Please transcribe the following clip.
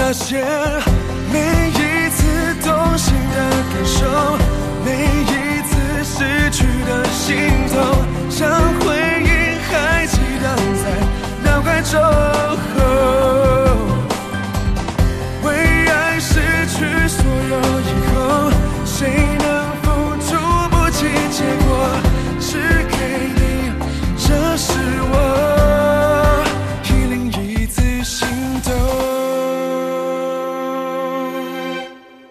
发现，每一次动心的感受，每一次失去的心